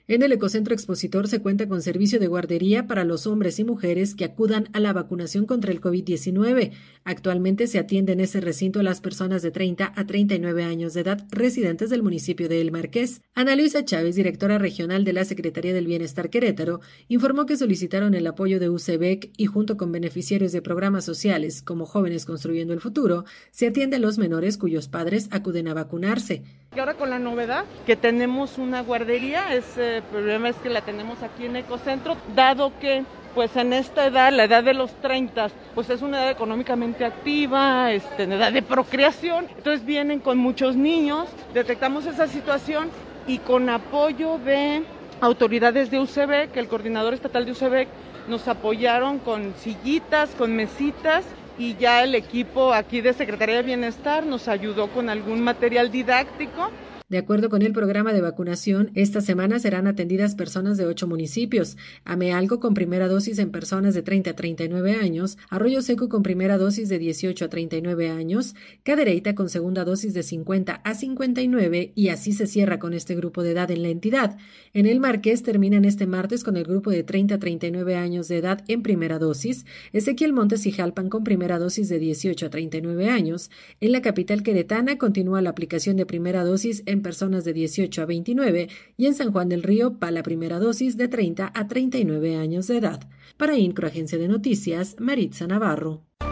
En el Ecocentro Expositor se cuenta con servicio de guardería para los hombres y mujeres que acudan a la vacunación contra el COVID-19. Actualmente se atiende en ese recinto a las personas de 30 a 39 años de edad residentes del municipio de El Marqués. Ana Luisa Chávez, directora regional de la Secretaría del Bienestar Querétaro, informó que solicitaron el apoyo de UCEBEC y junto con beneficiarios de programas sociales como Jóvenes Construyendo el Futuro, se atiende a los menores cuyos padres acuden a vacunarse. Y ahora con la novedad que tenemos una guardería, el problema es que la tenemos aquí en Ecocentro, dado que pues en esta edad, la edad de los 30, pues es una edad económicamente activa, en edad de procreación, entonces vienen con muchos niños, detectamos esa situación y con apoyo de autoridades de UCEBEC, el coordinador estatal de UCEBEC, nos apoyaron con sillitas, con mesitas, y ya el equipo aquí de Secretaría de Bienestar nos ayudó con algún material didáctico. De acuerdo con el programa de vacunación, esta semana serán atendidas personas de 8 municipios: Amealco con primera dosis en personas de 30 a 39 años, Arroyo Seco con primera dosis de 18 a 39 años, Cadereyta con segunda dosis de 50 a 59 y así se cierra con este grupo de edad en la entidad. En El Marqués terminan este martes con el grupo de 30 a 39 años de edad en primera dosis, Ezequiel Montes y Jalpan con primera dosis de 18 a 39 años. En la capital queretana continúa la aplicación de primera dosis en personas de 18 a 29 y en San Juan del Río para la primera dosis de 30 a 39 años de edad. Para INCRO, Agencia de Noticias, Maritza Navarro.